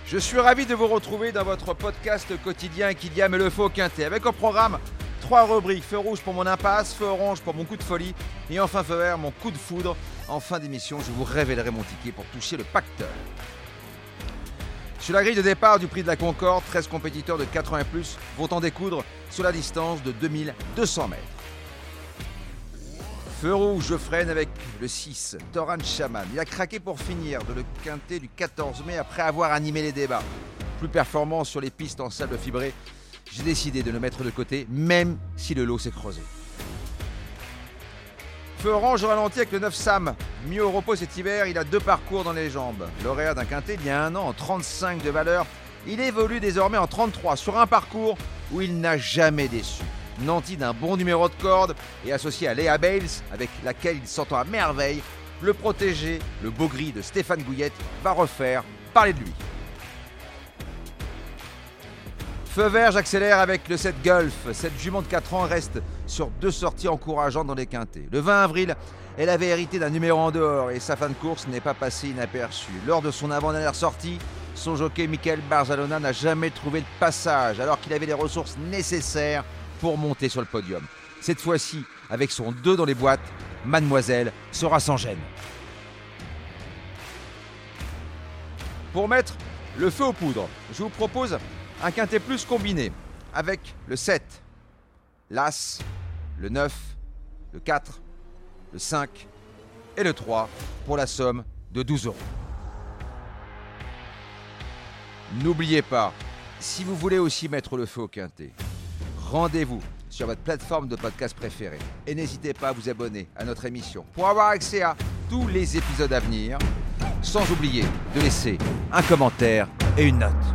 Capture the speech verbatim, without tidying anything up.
Je suis ravi de vous retrouver dans votre podcast quotidien Kylian et le faux quintet. Avec au programme trois rubriques, feu rouge pour mon impasse, feu orange pour mon coup de folie et enfin feu vert, mon coup de foudre. En fin d'émission, je vous révélerai mon ticket pour toucher le pacteur. Sur la grille de départ du prix de la Concorde, treize compétiteurs de quatre-vingts plus vont en découdre sur la distance de deux mille deux cents mètres. Feu rouge, je freine avec le six, Toran Shaman. Il a craqué pour finir de le quintet du quatorze mai après avoir animé les débats. Plus performant sur les pistes en sable fibré, j'ai décidé de le mettre de côté, même si le lot s'est creusé. Feu orange, je ralentis avec le neuf Sam. Mis au repos cet hiver, il a deux parcours dans les jambes. Lauréat d'un quintet il y a un an en trente-cinq de valeur, il évolue désormais en trente-trois sur un parcours où il n'a jamais déçu. Nanti d'un bon numéro de corde et associé à Léa Bales, avec laquelle il s'entend à merveille, le protégé, le beau gris de Stéphane Gouillette, va refaire parler de lui. Feu vert, j'accélère avec le sept Golf. Cette jument de quatre ans reste sur deux sorties encourageantes dans les quintets. Le vingt avril, elle avait hérité d'un numéro en dehors et sa fin de course n'est pas passée inaperçue. Lors de son avant-dernière sortie, son jockey Michael Barzalona n'a jamais trouvé le passage alors qu'il avait les ressources nécessaires pour monter sur le podium. Cette fois-ci, avec son deux dans les boîtes, Mademoiselle sera sans gêne. Pour mettre le feu aux poudres, je vous propose un quintet plus combiné avec le sept, l'As, le neuf, le quatre, le cinq et le trois pour la somme de douze euros. N'oubliez pas, si vous voulez aussi mettre le feu au quintet, rendez-vous sur votre plateforme de podcast préférée et n'hésitez pas à vous abonner à notre émission pour avoir accès à tous les épisodes à venir, sans oublier de laisser un commentaire et une note.